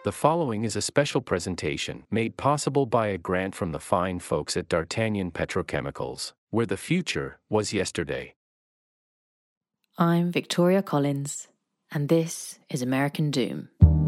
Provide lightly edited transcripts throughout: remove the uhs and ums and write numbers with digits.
The following is a special presentation made possible by a grant from the fine folks at D'Artagnan Petrochemicals, where the future was yesterday. I'm Victoria Collins, and this is American Doom.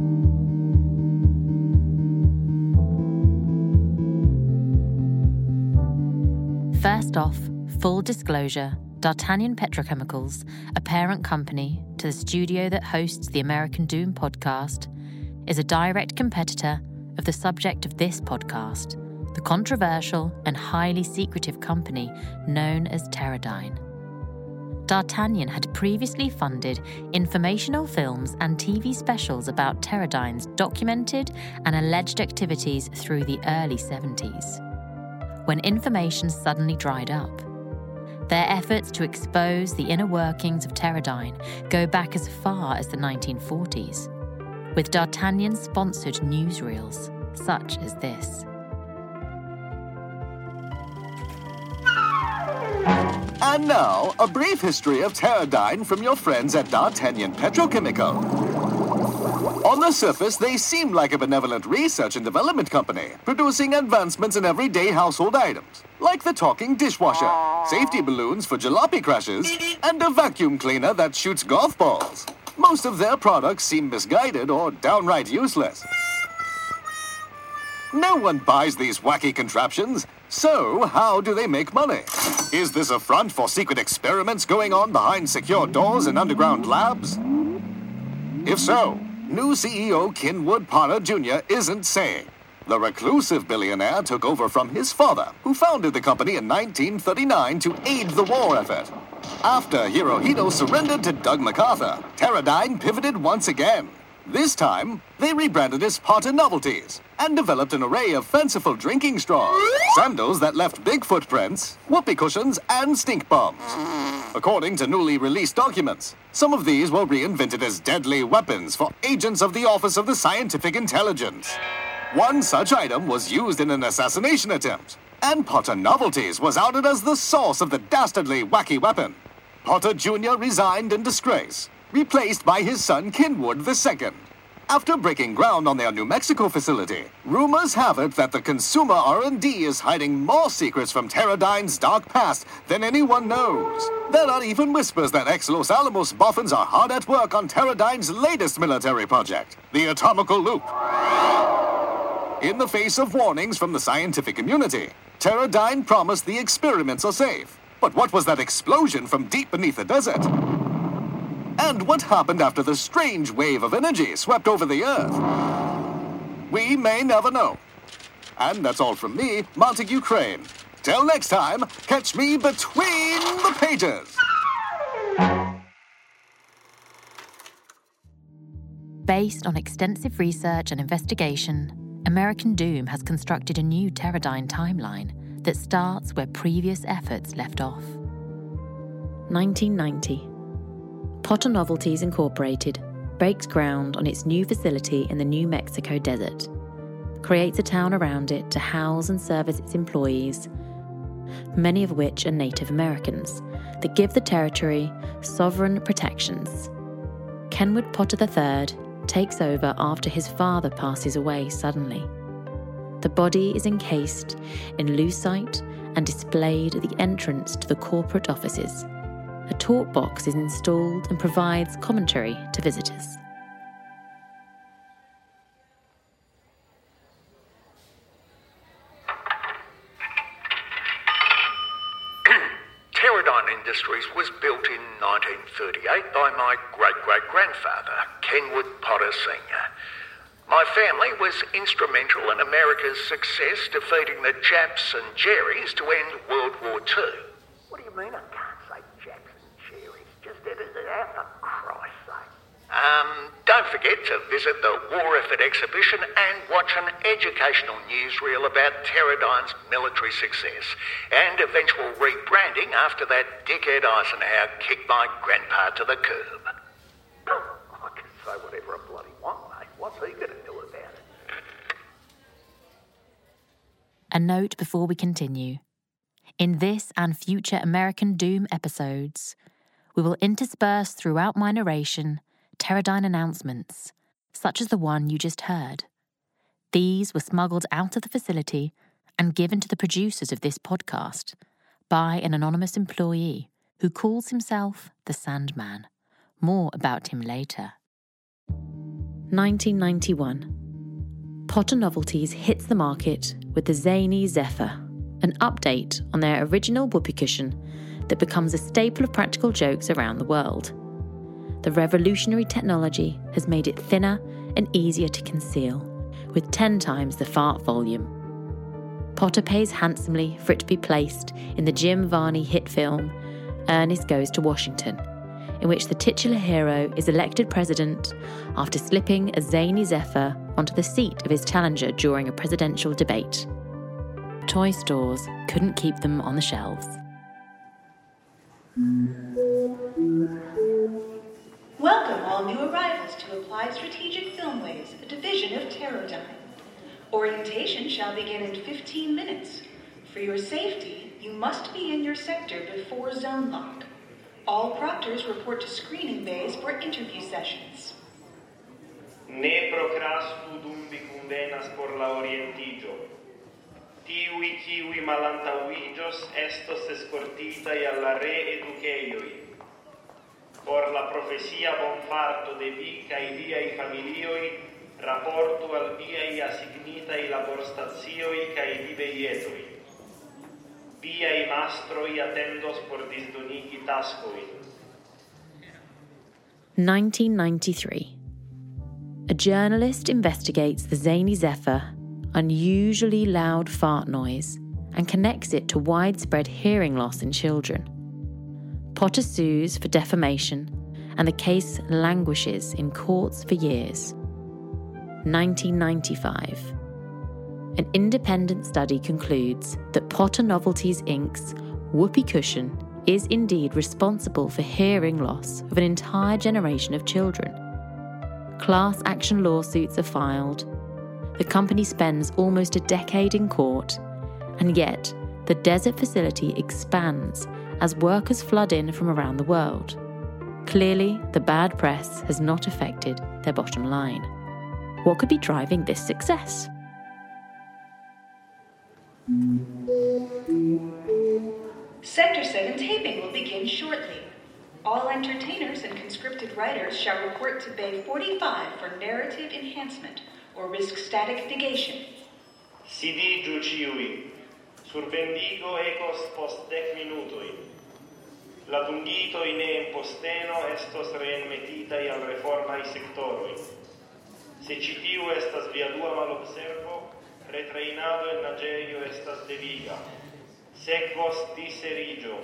First off, full disclosure, D'Artagnan Petrochemicals, a parent company to the studio that hosts the American Doom podcast, is a direct competitor of the subject of this podcast, the controversial and highly secretive company known as Teradyne. D'Artagnan had previously funded informational films and TV specials about Teradyne's documented and alleged activities through the early 70s, when information suddenly dried up. Their efforts to expose the inner workings of Teradyne go back as far as the 1940s, with D'Artagnan-sponsored newsreels, such as this. And now, a brief history of Teradyne from your friends at D'Artagnan Petrochemical. On the surface, they seem like a benevolent research and development company, producing advancements in everyday household items, like the talking dishwasher, safety balloons for jalopy crashes, and a vacuum cleaner that shoots golf balls. Most of their products seem misguided or downright useless. No one buys these wacky contraptions, so how do they make money? Is this a front for secret experiments going on behind secure doors in underground labs? If so, new CEO Kenwood Potter Jr. isn't saying. The reclusive billionaire took over from his father, who founded the company in 1939 to aid the war effort. After Hirohito surrendered to Doug MacArthur, Teradyne pivoted once again. This time, they rebranded as Potter Novelties and developed an array of fanciful drinking straws, sandals that left big footprints, whoopee cushions, and stink bombs. According to newly released documents, some of these were reinvented as deadly weapons for agents of the Office of the Scientific Intelligence. One such item was used in an assassination attempt, and Potter Novelties was outed as the source of the dastardly wacky weapon. Potter Jr. resigned in disgrace, replaced by his son Kenwood II. After breaking ground on their New Mexico facility, rumors have it that the consumer R&D is hiding more secrets from Teradyne's dark past than anyone knows. There are even whispers that ex-Los Alamos boffins are hard at work on Teradyne's latest military project, the Atomical Loop. In the face of warnings from the scientific community, Teradyne promised the experiments are safe. But what was that explosion from deep beneath the desert? And what happened after the strange wave of energy swept over the Earth? We may never know. And that's all from me, Montague Crane. Till next time, catch me between the pages. Based on extensive research and investigation, American Doom has constructed a new Teradyne timeline that starts where previous efforts left off. 1990. Potter Novelties Incorporated breaks ground on its new facility in the New Mexico desert, creates a town around it to house and service its employees, many of which are Native Americans, that give the territory sovereign protections. Kenwood Potter III takes over after his father passes away suddenly. The body is encased in lucite and displayed at the entrance to the corporate offices. A talk box is installed and provides commentary to visitors. Teradyne Industries was built in 1938 by my great-great-grandfather, Kenwood Potter Sr. My family was instrumental in America's success defeating the Japs and Jerrys to end World War II. What do you mean I can't say Japs and Jerrys? Just edit it out, for Christ's sake. Don't forget to visit the War Effort exhibition and watch an educational newsreel about Teradyne's military success and eventual rebranding after that dickhead Eisenhower kicked my grandpa to the curb. I can say whatever I bloody want, mate. What's he going to do about it? A note before we continue. In this and future American Doom episodes, we will intersperse throughout my narration Teradyne announcements, such as the one you just heard. These were smuggled out of the facility and given to the producers of this podcast by an anonymous employee who calls himself the Sandman. More about him later. 1991. Potter Novelties hits the market with the Zany Zephyr, an update on their original whoopee cushion that becomes a staple of practical jokes around the world. The revolutionary technology has made it thinner and easier to conceal, with 10 times the fart volume. Potter pays handsomely for it to be placed in the Jim Varney hit film Ernest Goes to Washington, in which the titular hero is elected president after slipping a zany Zephyr onto the seat of his challenger during a presidential debate. Toy stores couldn't keep them on the shelves. Welcome all new arrivals to Applied Strategic Filmways, a division of Teradyne. Orientation shall begin in 15 minutes. For your safety, you must be in your sector before zone lock. All proctors report to screening bays for interview sessions. Ne procrasfu dumbi convenas por la orientigo. Tiui kiwi malantauijos estos escortitai alla re educeioi. Por la profecia bonfarto de vi cae viai familioi, rapportu al viai assignitai laborstazioi cae viveietoi. Viai mastroi attendos por disdonigi tascoi. 1993. A journalist investigates the Zany Zephyr, unusually loud fart noise, and connects it to widespread hearing loss in children. Potter sues for defamation, and the case languishes in courts for years. 1995. An independent study concludes that Potter Novelties Inc.'s whoopee cushion is indeed responsible for hearing loss of an entire generation of children. Class action lawsuits are filed. The company spends almost a decade in court, and yet the desert facility expands as workers flood in from around the world. Clearly, the bad press has not affected their bottom line. What could be driving this success? Sector 7 taping will begin shortly. All entertainers and conscripted writers shall report to Bay 45 for narrative enhancement or risk static negation. Sidi giuciui, survendigo ecos post 10 minutoi. La dungito in imposteno estos reinmetitai al reformai sectoroi. Se citiu estas viadua malobservo, retrainado en nageio estas deviga. Sequos diserigio.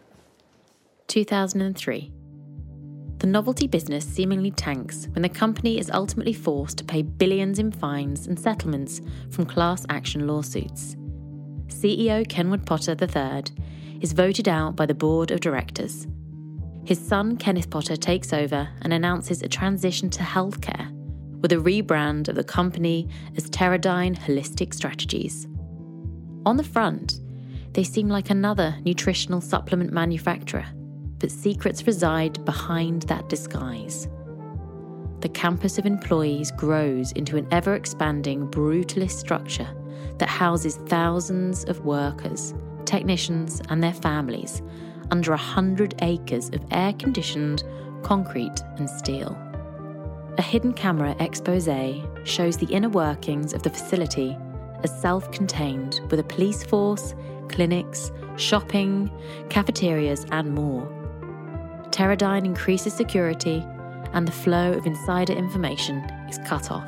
2003. The novelty business seemingly tanks when the company is ultimately forced to pay billions in fines and settlements from class action lawsuits. CEO Kenwood Potter III is voted out by the board of directors. His son Kenneth Potter takes over and announces a transition to healthcare with a rebrand of the company as Teradyne Holistic Strategies. On the front, they seem like another nutritional supplement manufacturer, but secrets reside behind that disguise. The campus of employees grows into an ever-expanding brutalist structure that houses thousands of workers, technicians and their families under 100 acres of air-conditioned concrete and steel. A hidden camera expose shows the inner workings of the facility as self-contained with a police force, clinics, shopping, cafeterias and more. Teradyne increases security and the flow of insider information is cut off.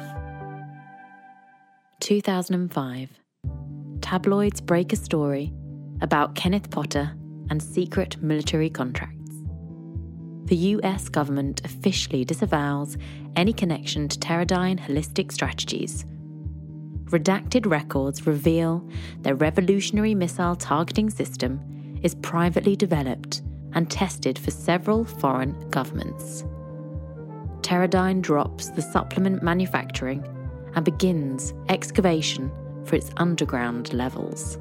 2005. Tabloids break a story about Kenneth Potter and secret military contracts. The US government officially disavows any connection to Teradyne Holistic Strategies. Redacted records reveal their revolutionary missile targeting system is privately developed and tested for several foreign governments. Teradyne drops the supplement manufacturing and begins excavation for its underground levels.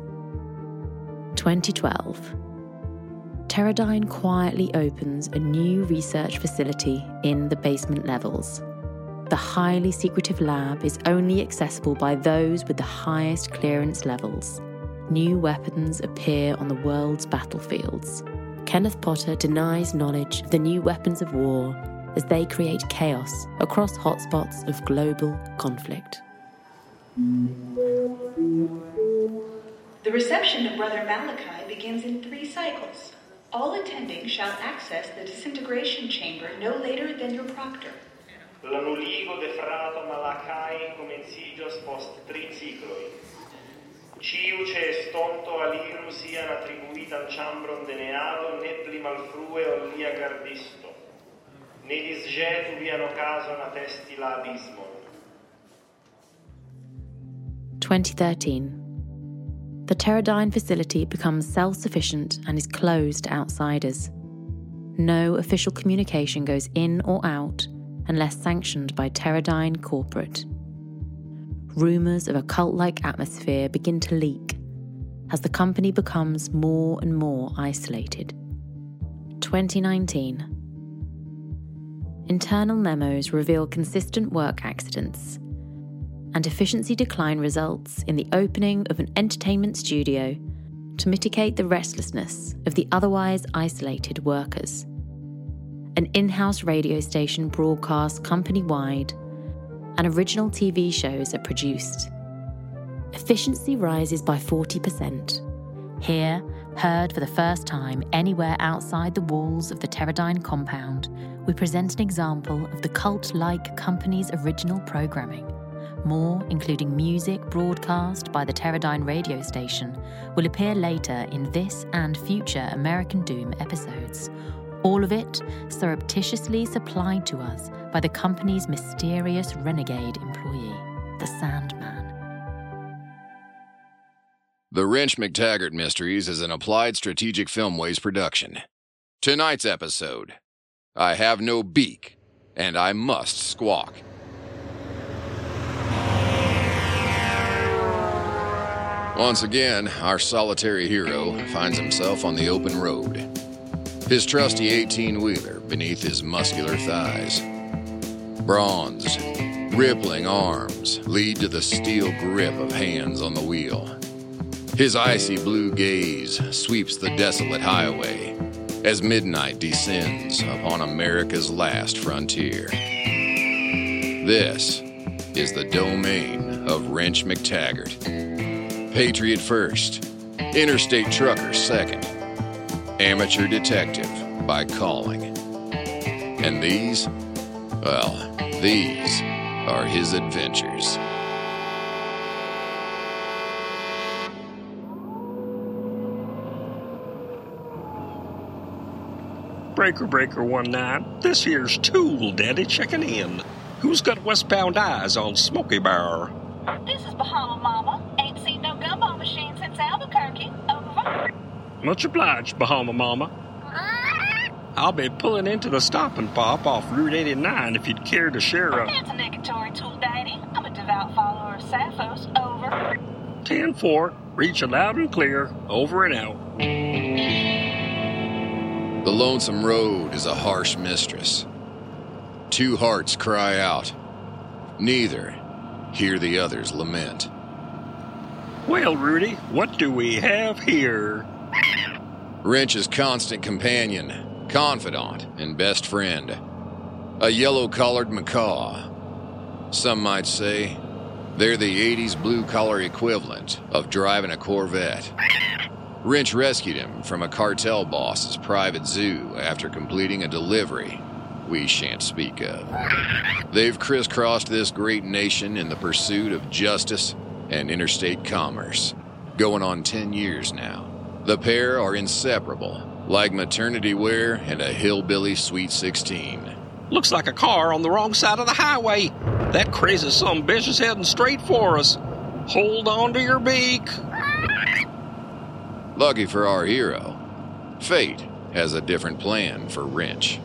2012. Teradyne quietly opens a new research facility in the basement levels. the highly secretive lab is only accessible by those with the highest clearance levels. New weapons appear on the world's battlefields. Kenneth Potter denies knowledge of the new weapons of war as they create chaos across hotspots of global conflict. The reception of Brother Malachi begins in 3 cycles. All attending shall access the disintegration chamber no later than your proctor. L'annuligo de frato Malachai comencijos post 3 cicloi. Ciu ce estonto aliru sian attribuitan chambron deneado, nepli malfrue olia gardisto. Ne disgetu vian occasion attesti la abismon. 2013. The Teradyne facility becomes self-sufficient and is closed to outsiders. No official communication goes in or out unless sanctioned by Teradyne Corporate. Rumours of a cult-like atmosphere begin to leak as the company becomes more and more isolated. 2019. Internal memos reveal consistent work accidents, and efficiency decline results in the opening of an entertainment studio to mitigate the restlessness of the otherwise isolated workers. An in-house radio station broadcasts company-wide, and original TV shows are produced. Efficiency rises by 40%. Here, heard for the first time anywhere outside the walls of the Teradyne compound, we present an example of the cult-like company's original programming. More, including music broadcast by the Teradyne radio station, will appear later in this and future American Doom episodes. All of it surreptitiously supplied to us by the company's mysterious renegade employee, the Sandman. The Wrench McTaggart Mysteries is an Applied Strategic Filmways production. Tonight's episode: I have no beak, and I must squawk. Once again, our solitary hero finds himself on the open road. His trusty 18-wheeler beneath his muscular thighs. Bronzed, rippling arms lead to the steel grip of hands on the wheel. His icy blue gaze sweeps the desolate highway as midnight descends upon America's last frontier. This is the domain of Wrench McTaggart. Patriot first, interstate trucker second, amateur detective by calling. And these are his adventures. Breaker 19, this here's Tool Daddy checking in. Who's got westbound eyes on Smoky Bar? This is Bahama Mama. Ain't seen no gumball machine since Albuquerque. Over. Much obliged, Bahama Mama. I'll be pulling into the Stop and Pop off Route 89 if you'd care to share a... It's a negatory, Tool Daddy. I'm a devout follower of Sappho's. Over. 10-4, reach you loud and clear. Over and out. The lonesome road is a harsh mistress. Two hearts cry out. Neither hear the other's lament. Well, Rudy, what do we have here? Wrench's constant companion, confidant, and best friend. A yellow-collared macaw. Some might say they're the 80s blue-collar equivalent of driving a Corvette. Wrench rescued him from a cartel boss's private zoo after completing a delivery we shan't speak of. They've crisscrossed this great nation in the pursuit of justice and interstate commerce, going on 10 years now. The pair are inseparable, like maternity wear and a hillbilly Sweet 16. Looks like a car on the wrong side of the highway. That crazy sumbitch is heading straight for us. Hold on to your beak. Lucky for our hero, fate has a different plan for Wrench.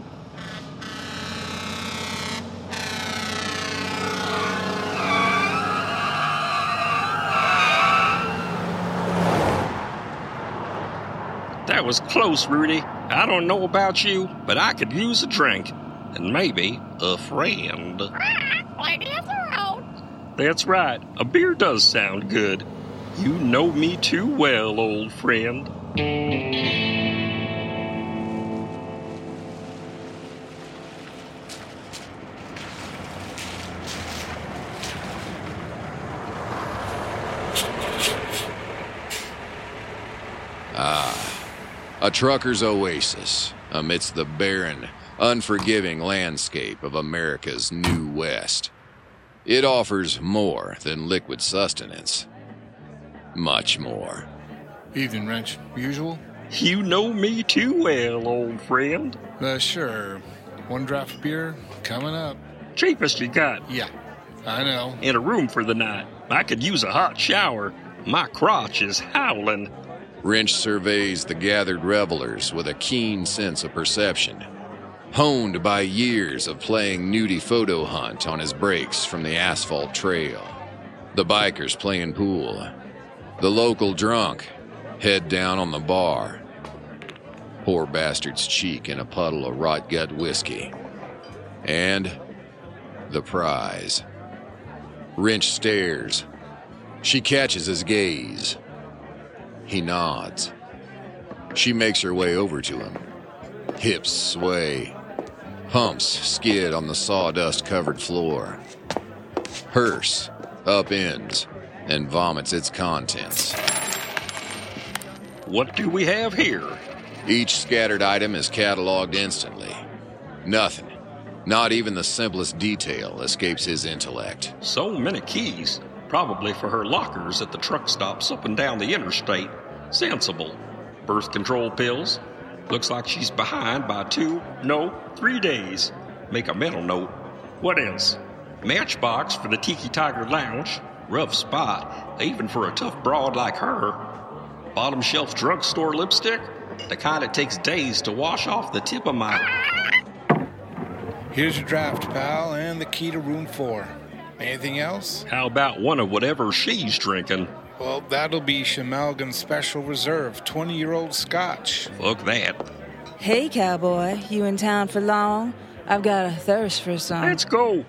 That was close, Rudy. I don't know about you, but I could use a drink. And maybe a friend. That's right. A beer does sound good. You know me too well, old friend. A trucker's oasis amidst the barren, unforgiving landscape of America's New West. It offers more than liquid sustenance. Much more. Evening, Wrench. Usual? You know me too well, old friend. Sure. One draft of beer coming up. Cheapest you got. Yeah, I know. And a room for the night. I could use a hot shower. My crotch is howling. Wrench surveys the gathered revelers with a keen sense of perception, honed by years of playing nudie photo hunt on his breaks from the asphalt trail. The bikers playing pool. The local drunk, head down on the bar. Poor bastard's cheek in a puddle of rot gut whiskey. And the prize. Wrench stares. She catches his gaze. He nods. She makes her way over to him. Hips sway. Humps skid on the sawdust-covered floor. Hearse upends and vomits its contents. What do we have here? Each scattered item is cataloged instantly. Nothing, not even the simplest detail, escapes his intellect. So many keys. Probably for her lockers at the truck stops up and down the interstate. Sensible. Birth control pills. Looks like she's behind by 3 days. Make a mental note. What else? Matchbox for the Tiki Tiger Lounge. Rough spot, even for a tough broad like her. Bottom shelf drugstore lipstick. The kind that takes days to wash off the tip of my... Here's your draft, pal, and the key to room 4. Anything else? How about one of whatever she's drinking? Well, that'll be Shamelgan Special Reserve, 20-year-old Scotch. Fuck that. Hey, cowboy, you in town for long? I've got a thirst for some. Let's go.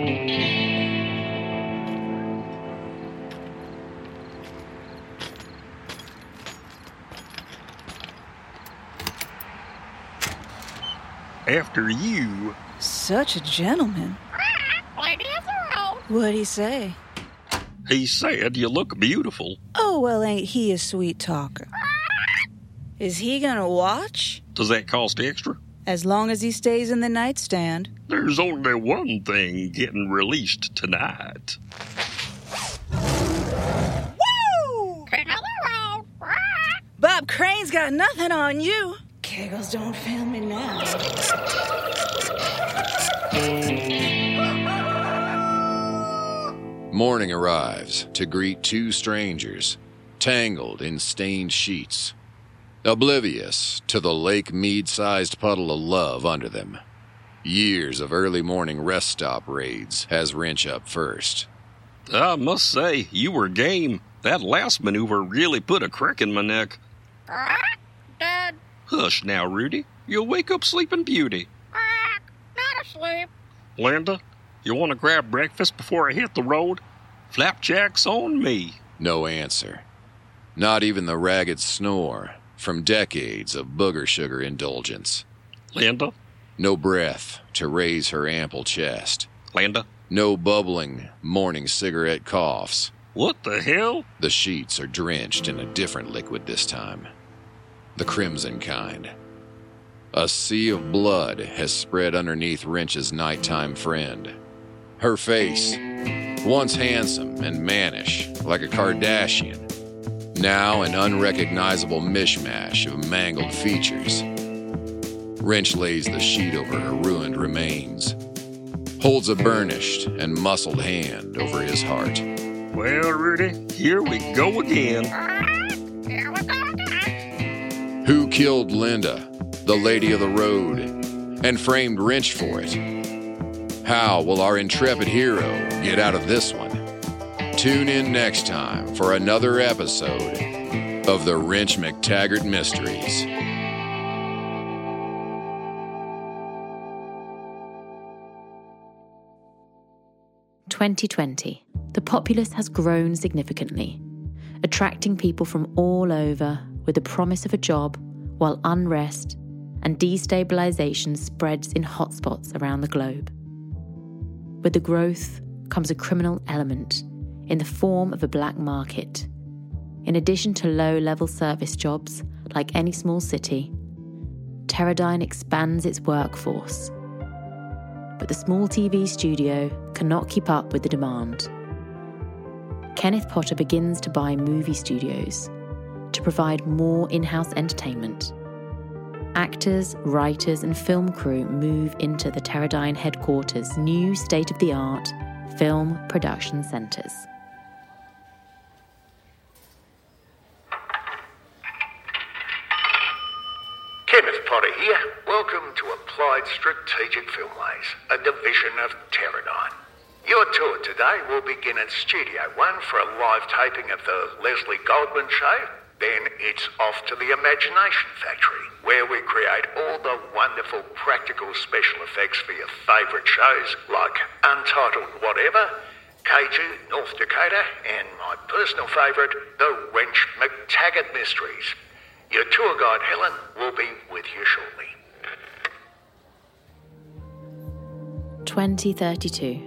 After you. Such a gentleman. What'd he say? He said you look beautiful. Oh, well, ain't he a sweet talker? Is he gonna watch? Does that cost extra? As long as he stays in the nightstand. There's only one thing getting released tonight. Woo! Bob Crane's got nothing on you. Kegels, don't fail me now. Morning arrives to greet two strangers, tangled in stained sheets, oblivious to the Lake Mead-sized puddle of love under them. Years of early morning rest stop raids has Wrench up first. I must say, you were game. That last maneuver really put a crick in my neck. Dad. Hush now, Rudy. You'll wake up Sleeping Beauty. Not asleep. Linda, you want to grab breakfast before I hit the road? Flapjack's on me. No answer. Not even the ragged snore from decades of booger sugar indulgence. Linda? No breath to raise her ample chest. Linda? No bubbling morning cigarette coughs. What the hell? The sheets are drenched in a different liquid this time. The crimson kind. A sea of blood has spread underneath Wrench's nighttime friend. Her face, once handsome and mannish like a Kardashian, now an unrecognizable mishmash of mangled features. Wrench lays the sheet over her ruined remains, holds a burnished and muscled hand over his heart. Well, Rudy, here we go again. Here we go again. Who killed Linda, the lady of the road, and framed Wrench for it? How will our intrepid hero get out of this one? Tune in next time for another episode of the Wrench McTaggart Mysteries. 2020. The populace has grown significantly, attracting people from all over with the promise of a job, while unrest and destabilisation spreads in hotspots around the globe. With the growth comes a criminal element in the form of a black market. In addition to low-level service jobs, like any small city, Teradyne expands its workforce. But the small TV studio cannot keep up with the demand. Kenneth Potter begins to buy movie studios to provide more in-house entertainment. Actors, writers, and film crew move into the Teradyne headquarters' new state-of-the-art film production centres. Kenneth Potter here. Welcome to Applied Strategic Filmways, a division of Teradyne. Your tour today will begin at Studio One for a live taping of the Leslie Goldman Show. Then it's off to the Imagination Factory, where we create all the wonderful practical special effects for your favourite shows like Untitled Whatever, Kaiju, North Dakota, and my personal favourite, The Wrench McTaggart Mysteries. Your tour guide, Helen, will be with you shortly. 2032.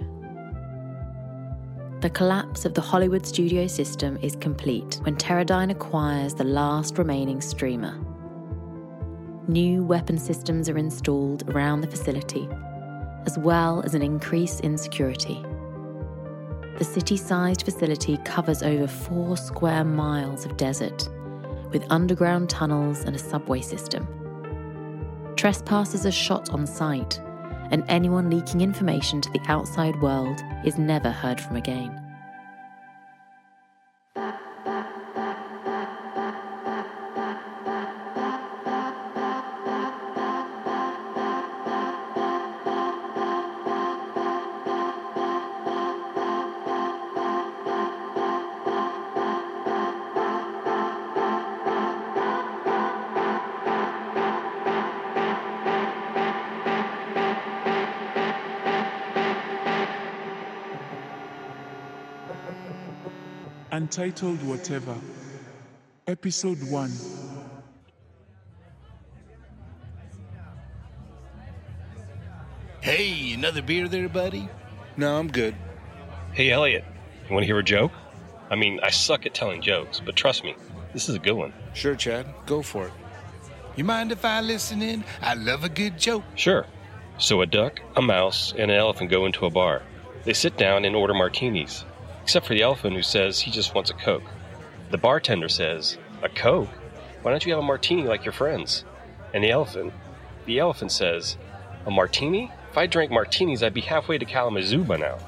The collapse of the Hollywood studio system is complete when Teradyne acquires the last remaining streamer. New weapon systems are installed around the facility, as well as an increase in security. The city-sized facility covers over 4 square miles of desert, with underground tunnels and a subway system. Trespassers are shot on sight, and anyone leaking information to the outside world is never heard from again. Untitled Whatever, Episode 1. Hey, another beer there, buddy? No, I'm good. Hey, Elliot, you want to hear a joke? I mean, I suck at telling jokes, but trust me, this is a good one. Sure, Chad. Go for it. You mind if I listen in? I love a good joke. Sure. So a duck, a mouse, and an elephant go into a bar. They sit down and order martinis, except for the elephant, who says he just wants a Coke. The bartender says, "A Coke? Why don't you have a martini like your friends?" And the elephant says, "A martini? If I drank martinis, I'd be halfway to Kalamazoo by now."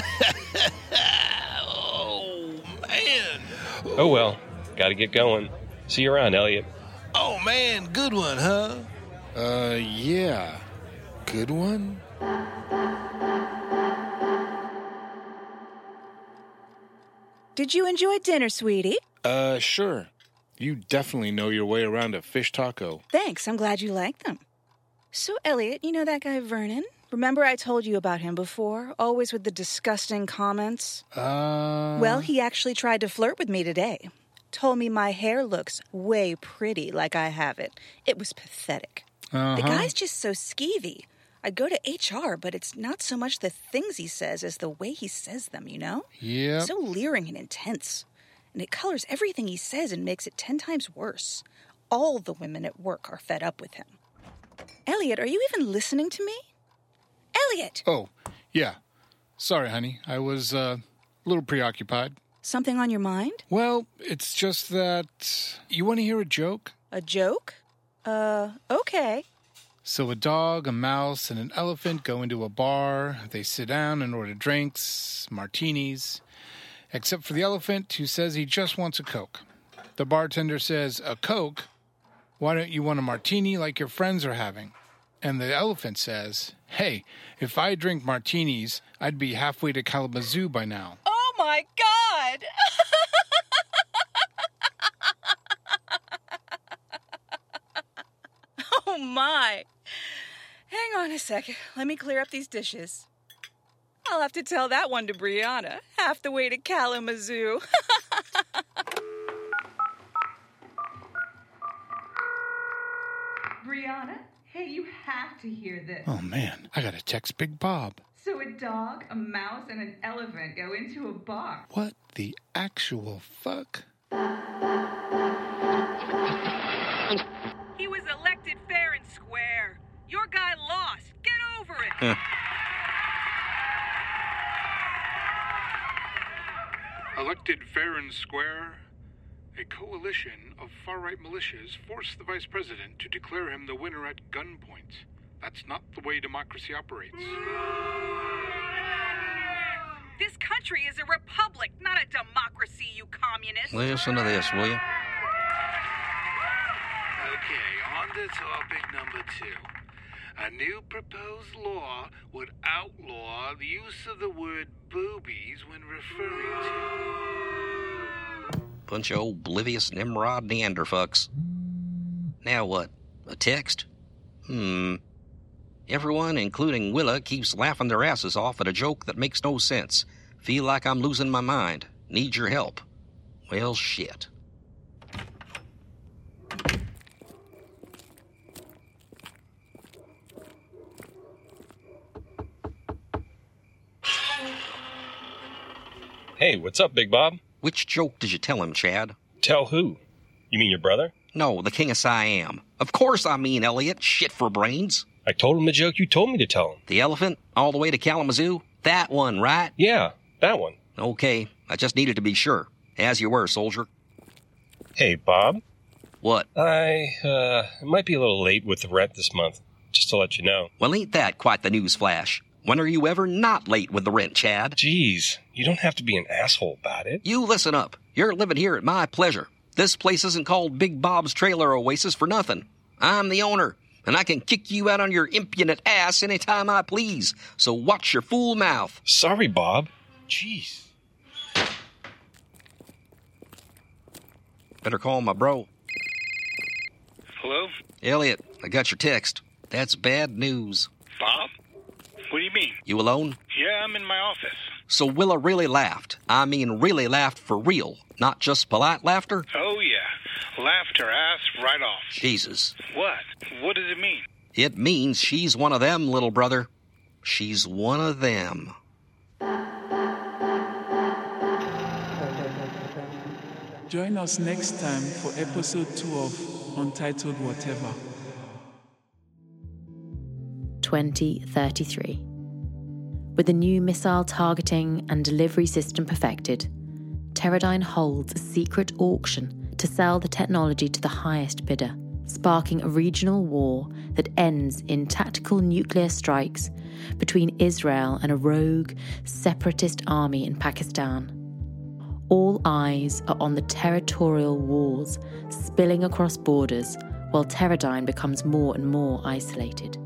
Oh, man. Oh well, gotta get going. See you around, Elliot. Oh, man, good one, huh? Yeah. Good one? Did you enjoy dinner, sweetie? Sure. You definitely know your way around a fish taco. Thanks, I'm glad you like them. So, Elliot, you know that guy Vernon? Remember I told you about him before? Always with the disgusting comments? Well, he actually tried to flirt with me today. Told me my hair looks way pretty like I have it. It was pathetic. The guy's just so skeevy. I'd go to HR, but it's not so much the things he says as the way he says them, you know? Yeah. So leering and intense. And it colors everything he says and makes it 10 times worse. All the women at work are fed up with him. Elliot, are you even listening to me? Elliot! Oh, yeah. Sorry, honey. I was a little preoccupied. Something on your mind? Well, it's just that... You want to hear a joke? A joke? Okay. So a dog, a mouse, and an elephant go into a bar. They sit down and order drinks, martinis, except for the elephant, who says he just wants a Coke. The bartender says, "A Coke? Why don't you want a martini like your friends are having?" And the elephant says, "Hey, if I drink martinis, I'd be halfway to Kalamazoo by now." Oh my God! Oh my! Hang on a second. Let me clear up these dishes. I'll have to tell that one to Brianna, half the way to Kalamazoo. Brianna, hey, you have to hear this. Oh, man, I gotta text Big Bob. So a dog, a mouse, and an elephant go into a bar. What the actual fuck? He was elected fair and square. Your guy lost. Get over it. Elected fair and square, a coalition of far-right militias forced the vice president to declare him the winner at gunpoint. That's not the way democracy operates. This country is a republic, not a democracy, you communist. Listen to this, will you? Okay, on to topic number 2. A new proposed law would outlaw the use of the word boobies when referring to... Bunch of oblivious Nimrod Neanderfucks. Now what? A text? Everyone, including Willa, keeps laughing their asses off at a joke that makes no sense. Feel like I'm losing my mind. Need your help. Well, shit. Hey, what's up, Big Bob? Which joke did you tell him, Chad? Tell who? You mean your brother? No, the King of Siam. Of course I mean Elliot. Shit for brains. I told him the joke you told me to tell him. The elephant, all the way to Kalamazoo? That one, right? Yeah, that one. Okay, I just needed to be sure. As you were, soldier. Hey, Bob? What? I might be a little late with the rent this month, just to let you know. Well, ain't that quite the news flash? When are you ever not late with the rent, Chad? Jeez, you don't have to be an asshole about it. You listen up. You're living here at my pleasure. This place isn't called Big Bob's Trailer Oasis for nothing. I'm the owner, and I can kick you out on your impudent ass anytime I please. So watch your fool mouth. Sorry, Bob. Jeez. Better call my bro. Hello? Elliot, I got your text. That's bad news. Bob? What do you mean? You alone? Yeah, I'm in my office. So Willa really laughed. I mean really laughed for real, not just polite laughter? Oh, yeah. Laughed her ass right off. Jesus. What? What does it mean? It means she's one of them, little brother. She's one of them. Join us next time for episode 2 of Untitled Whatever. 2033. With the new missile targeting and delivery system perfected, Teradyne holds a secret auction to sell the technology to the highest bidder, sparking a regional war that ends in tactical nuclear strikes between Israel and a rogue separatist army in Pakistan. All eyes are on the territorial wars spilling across borders while Teradyne becomes more and more isolated.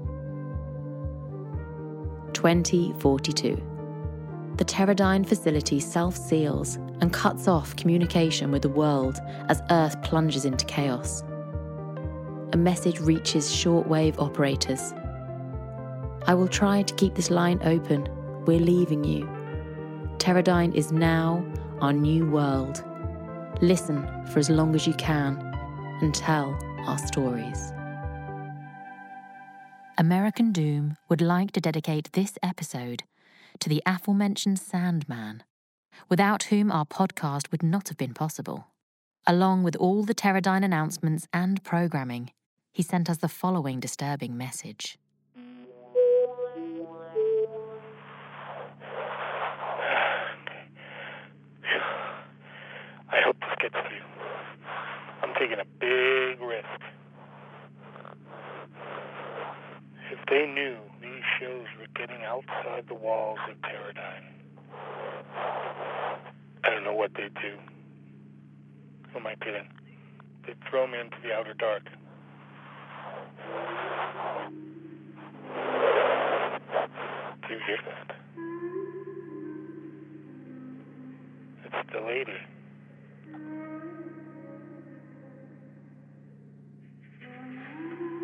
2042. The Teradyne facility self-seals and cuts off communication with the world as Earth plunges into chaos. A message reaches shortwave operators. I will try to keep this line open. We're leaving you. Teradyne is now our new world. Listen for as long as you can and tell our stories. American Doom would like to dedicate this episode to the aforementioned Sandman, without whom our podcast would not have been possible. Along with all the Teradyne announcements and programming, he sent us the following disturbing message. I hope this gets through. I'm taking a big risk. If they knew these shows were getting outside the walls of Teradyne, I don't know what they'd do. Who am I kidding? They'd throw me into the outer dark. Do you hear that? It's the lady.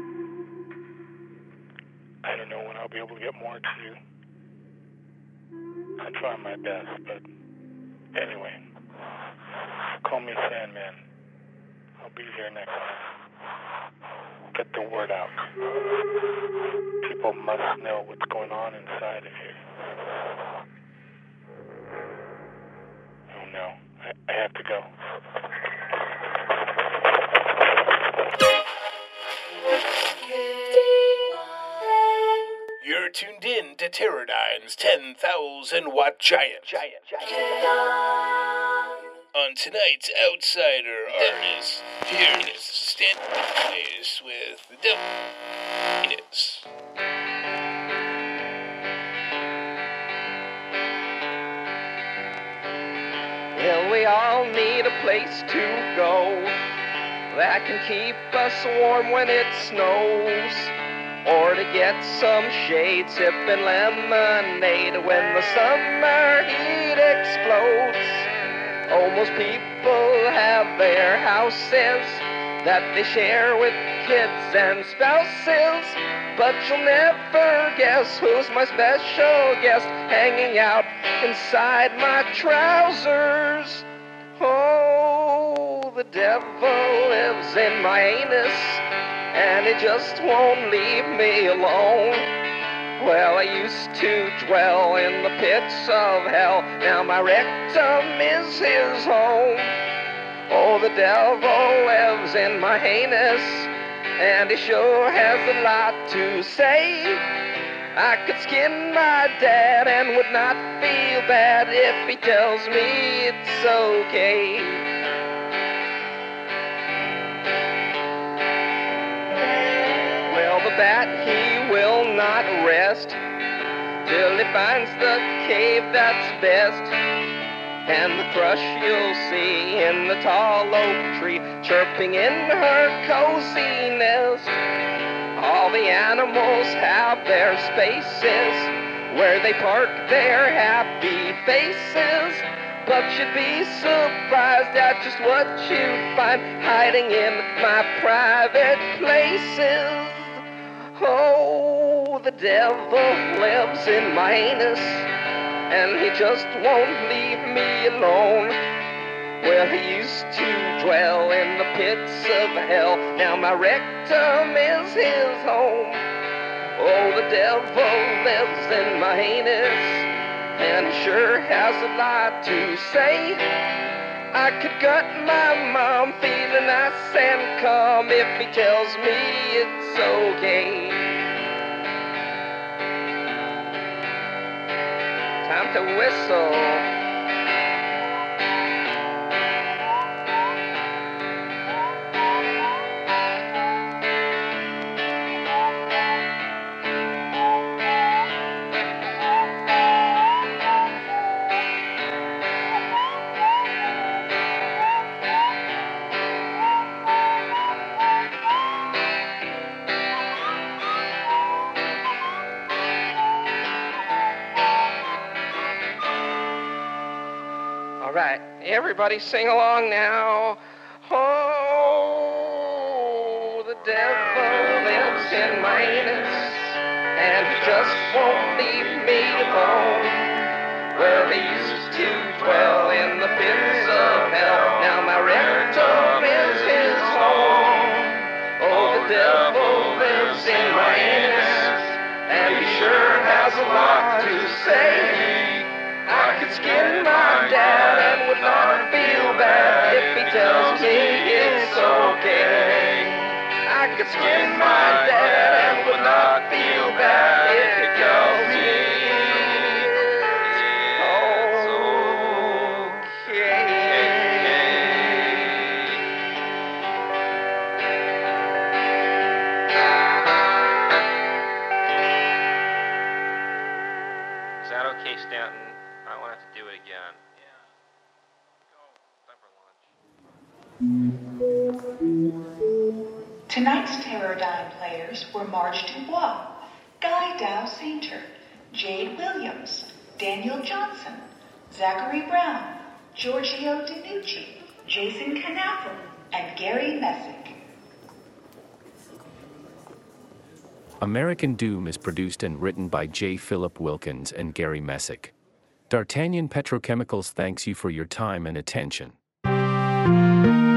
I don't know when I'll be able to get more to you. try my best, but anyway, call me Sandman. I'll be here next time. Get the word out. People must know what's going on inside of here. Oh no, I have to go. You're tuned in to Teradyne's 10,000 Watt Giant. On tonight's Outsider Artist, here's Stand Place with the Devil. Well, we all need a place to go that can keep us warm when it snows, or to get some shade, sipping lemonade when the summer heat explodes. Oh, most people have their houses that they share with kids and spouses, but you'll never guess who's my special guest, hanging out inside my trousers. Oh, the devil lives in my anus, and he just won't leave me alone. Well, I used to dwell in the pits of hell, now my rectum is his home. Oh, the devil lives in my anus, and he sure has a lot to say. I could skin my dad and would not feel bad if he tells me it's okay. Well, the bat, he will not rest till he finds the cave that's best. And the thrush you'll see in the tall oak tree, chirping in her cozy nest. All the animals have their spaces where they park their happy faces, but you'd be surprised at just what you'd find hiding in my private places. Oh, the devil lives in my anus, and he just won't leave me alone. Well, he used to dwell in the pits of hell, now my rectum is his home. Oh, the devil lives in my anus, and he sure has a lot to say. I could gut my mom feeling nice and calm if he tells me it's okay. Time to whistle. All right, everybody sing along now. Oh, the devil lives in my anus, and he just won't leave me alone. Well, he used to dwell in the pits of hell, now my rectum is his home. Oh, the devil lives in my anus, and he sure has a lot to say. I could skin my dad and would not feel bad if he tells me it's okay. I could skin my dad and would not feel bad if he tells me it's okay. Is that okay, Stanton? I won't have to do it again. Tonight's Teradyne players were Marge Dubois, Guy Dow Sainter, Jade Williams, Daniel Johnson, Zachary Brown, Giorgio DiNucci, Jason Knappen, and Gary Messick. American Doom is produced and written by J. Philip Wilkins and Gary Messick. D'Artagnan Petrochemicals thanks you for your time and attention.